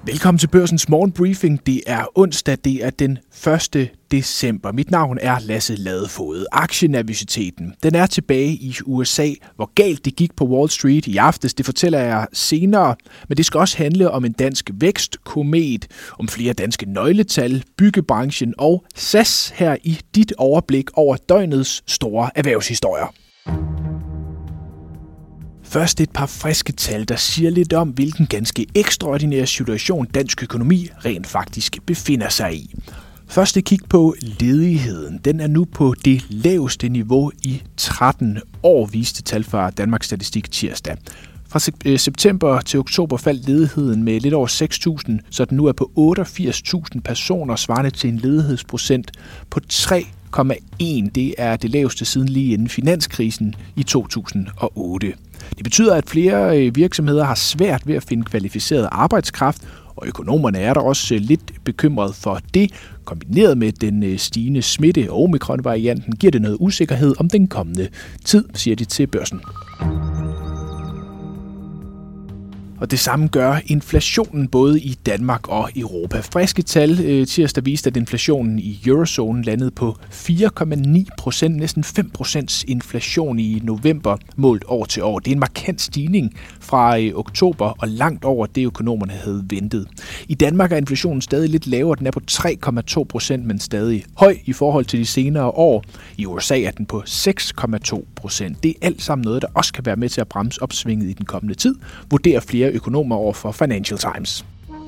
Velkommen til Børsens morgenbriefing. Det er onsdag, det er den 1. december. Mit navn er Lasse Ladefoged. Aktienervositeten, den er tilbage i USA. Hvor galt det gik på Wall Street i aftes, det fortæller jeg senere. Men det skal også handle om en dansk vækstkomet, om flere danske nøgletal, byggebranchen og SAS her i dit overblik over døgnets store erhvervshistorier. Først et par friske tal, der siger lidt om, hvilken ganske ekstraordinær situation dansk økonomi rent faktisk befinder sig i. Første kig på ledigheden. Den er nu på det laveste niveau i 13 år, viste tal fra Danmarks Statistik tirsdag. Fra september til oktober faldt ledigheden med lidt over 6.000, så den nu er på 88.000 personer, svarende til en ledighedsprocent på 3,1. Det er det laveste siden lige inden finanskrisen i 2008. Det betyder, at flere virksomheder har svært ved at finde kvalificeret arbejdskraft, og økonomerne er der også lidt bekymret for det. Kombineret med den stigende smitte og omikron-varianten giver det noget usikkerhed om den kommende tid, siger de til Børsen. Og det samme gør inflationen både i Danmark og Europa. Friske tal tirsdag viste, at inflationen i eurozonen landede på 4,9%, næsten 5% inflation i november målt år til år. Det er en markant stigning fra oktober og langt over det, økonomerne havde ventet. I Danmark er inflationen stadig lidt lavere, den er på 3,2%, men stadig høj i forhold til de senere år. I USA er den på 6,2%. Det er alt sammen noget, der også kan være med til at bremse opsvinget i den kommende tid, vurderer flere økonomer over for Financial Times.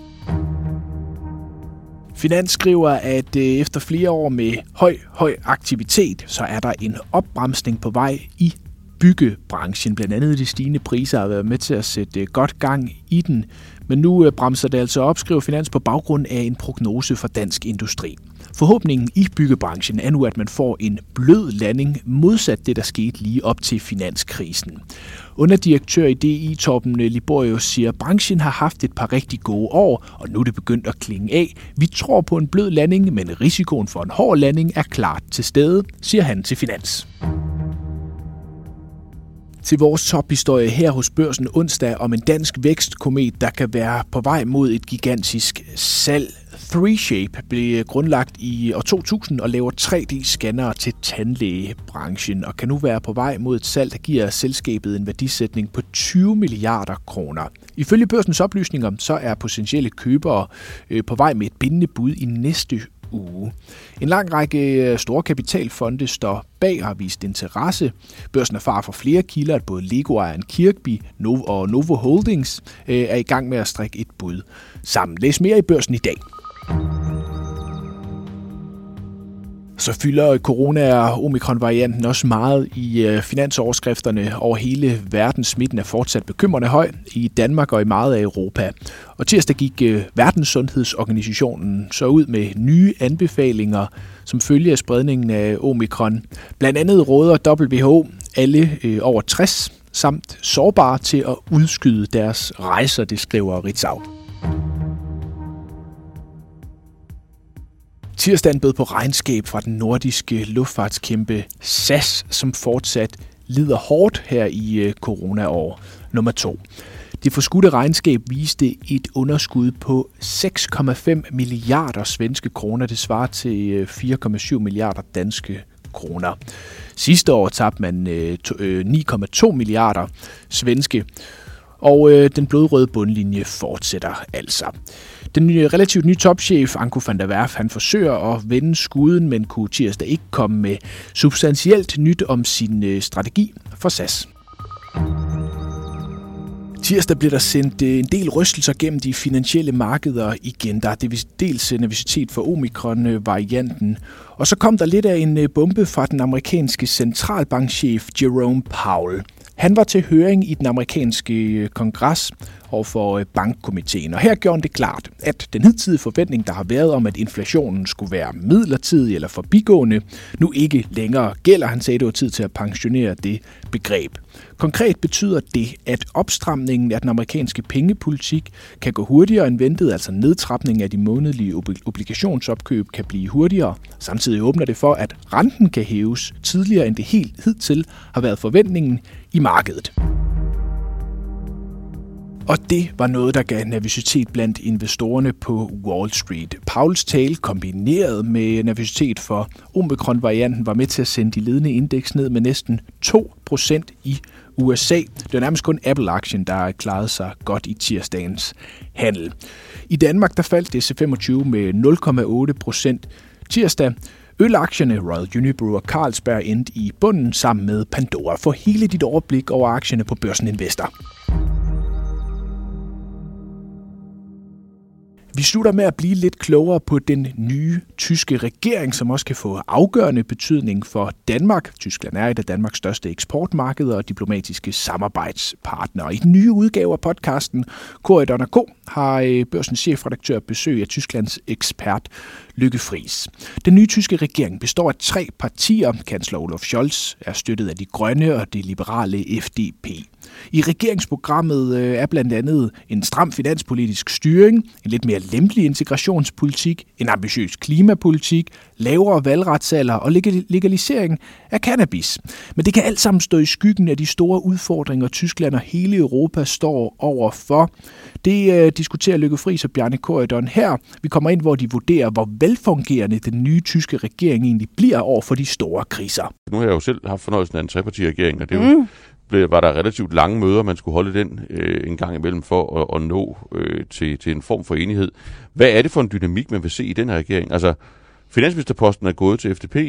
Finans skriver, at efter flere år med høj aktivitet, så er der en opbremsning på vej i byggebranchen. Blandt andet de stigende priser har været med til at sætte godt gang i den. Men nu bremser det altså op, skriver Finans på baggrund af en prognose for dansk industri. Forhåbningen i byggebranchen er nu, at man får en blød landing modsat det, der skete lige op til finanskrisen. Underdirektør i DI, Torben Liborius, siger, at branchen har haft et par rigtig gode år, og nu er det begyndt at klinge af. Vi tror på en blød landing, men risikoen for en hård landing er klart til stede, siger han til Finans. Til vores tophistorie her hos Børsen onsdag om en dansk vækstkomet, der kan være på vej mod et gigantisk salg. 3Shape blev grundlagt i år 2000 og laver 3D-scannere til tandlægebranchen og kan nu være på vej mod et salg, der giver selskabet en værdisætning på 20 milliarder kroner. Ifølge Børsens oplysninger så er potentielle købere på vej med et bindende bud i næste uge. En lang række store kapitalfonde står bag og har vist interesse. Børsen erfarer fra flere kilder, at både Lego-ejeren Kirkbi og Novo Holdings er i gang med at strikke et bud sammen. Læs mere i Børsen i dag. Så fylder corona- og omikron-varianten også meget i finansoverskrifterne over hele verden. Smitten er fortsat bekymrende høj i Danmark og i meget af Europa. Og tirsdag gik Verdenssundhedsorganisationen så ud med nye anbefalinger som følge af spredningen af omikron. Blandt andet råder WHO alle over 60 samt sårbare til at udskyde deres rejser, det skriver Ritzau. Tirsdagen bød på regnskab fra den nordiske luftfartskæmpe SAS, som fortsat lider hårdt her i coronaår nummer 2. Det forskudte regnskab viste et underskud på 6,5 milliarder svenske kroner. Det svarer til 4,7 milliarder danske kroner. Sidste år tabte man 9,2 milliarder svenske, og den blodrøde bundlinje fortsætter altså. Den relativt nye topchef, Anko van der Werf, han forsøger at vende skuden, men kunne tirsdag ikke komme med substantielt nyt om sin strategi for SAS. Tirsdag blev der sendt en del rystelser gennem de finansielle markeder igen. Der er dels nervøsitet for omikron-varianten, og så kom der lidt af en bombe fra den amerikanske centralbankchef Jerome Powell. Han var til høring i den amerikanske kongres overfor bankkomiteen, og her gjorde han det klart, at den hidtidige forventning, der har været om, at inflationen skulle være midlertidig eller forbigående, nu ikke længere gælder. Han sagde, at det var tid til at pensionere det begreb. Konkret betyder det, at opstramningen af den amerikanske pengepolitik kan gå hurtigere end ventet, altså nedtrapningen af de månedlige obligationsopkøb kan blive hurtigere. Samtidig åbner det for, at renten kan hæves tidligere end det helt hidtil har været forventningen i markedet. Og det var noget, der gav nervøsitet blandt investorerne på Wall Street. Powells tale kombineret med nervøsitet for Omicron-varianten var med til at sende de ledende indeks ned med næsten 2% i USA. Det var nærmest kun Apple-aktien, der klarede sig godt i tirsdagens handel. I Danmark der faldt DC25 med 0,8% tirsdag. Ølaktierne Royal Unibrew og Carlsberg endte i bunden sammen med Pandora. For hele dit overblik over aktierne på Børsen Investor. Vi slutter med at blive lidt klogere på den nye tyske regering, som også kan få afgørende betydning for Danmark. Tyskland er et af Danmarks største eksportmarkeder og diplomatiske samarbejdspartnere. I den nye udgave af podcasten Corydon & Co. har Børsens chefredaktør besøg af Tysklands ekspert Lykke Friis. Den nye tyske regering består af 3 partier. Kansler Olaf Scholz er støttet af de grønne og det liberale FDP. I regeringsprogrammet er blandt andet en stram finanspolitisk styring, en lidt mere lempelig integrationspolitik, en ambitiøs klimapolitik, lavere valgretsalder og legalisering af cannabis. Men det kan alt sammen stå i skyggen af de store udfordringer, Tyskland og hele Europa står overfor. Det diskuterer Lykke Friis og Bjarne Corydon her. Vi kommer ind, hvor de vurderer, hvor velfungerende den nye tyske regering egentlig bliver over for de store kriser. Nu har jeg jo selv haft fornøjelsen af en trepartiregering, og det var der relativt lange møder, man skulle holde den en gang imellem for at nå til en form for enighed. Hvad er det for en dynamik, man vil se i den her regering? Altså, finansministerposten er gået til FDP,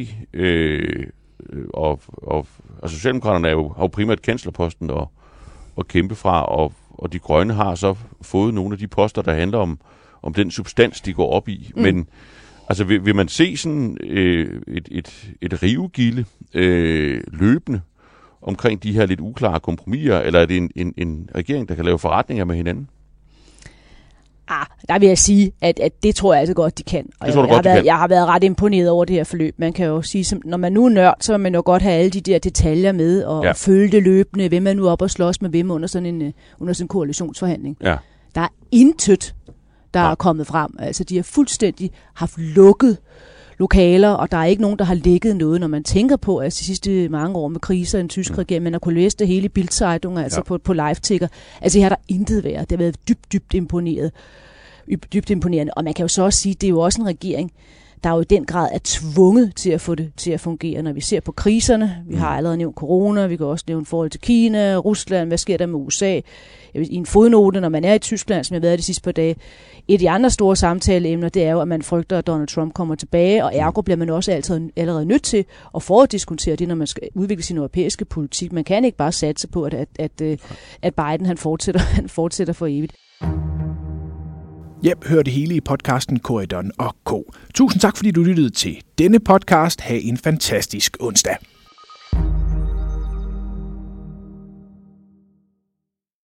og Socialdemokraterne har jo primært kanslerposten at kæmpe fra, og de grønne har så fået nogle af de poster, der handler om den substans, de går op i. Men altså, vil man se sådan et rivegilde løbende omkring de her lidt uklare kompromiser, eller er det en regering, der kan lave forretninger med hinanden? Der vil jeg sige, at det tror jeg altså godt, de kan. Og jeg har været ret imponeret over det her forløb. Man kan jo sige, når man nu er nørd, så vil man jo godt have alle de der detaljer med, og følge det løbende, hvem er nu op og slås med hvem under sådan en koalitionsforhandling. Ja. Der er intet, der er kommet frem. Altså, de har fuldstændig haft lukket lokaler, og der er ikke nogen, der har lækket noget, når man tænker på, at de sidste mange år med kriser i en tysk regering, man har kunnet læse det hele i Bild-Zeitung, altså på live-ticker. Altså, her har der intet været. Det har været dybt imponerende. Og man kan jo så også sige, at det er jo også en regering, der jo i den grad er tvunget til at få det til at fungere. Når vi ser på kriserne, vi har allerede nævnt corona, vi kan også nævne forhold til Kina, Rusland, hvad sker der med USA? I en fodnote, når man er i Tyskland, som jeg har været de sidste par dage, et af de andre store samtaleemner, det er jo, at man frygter, at Donald Trump kommer tilbage, og ergo bliver man også allerede nødt til at foruddiskontere det, når man skal udvikle sin europæiske politik. Man kan ikke bare satse på, at Biden han fortsætter for evigt. Hør det hele i podcasten Corydon & Co. Tusind tak, fordi du lyttede til denne podcast. Ha' en fantastisk onsdag.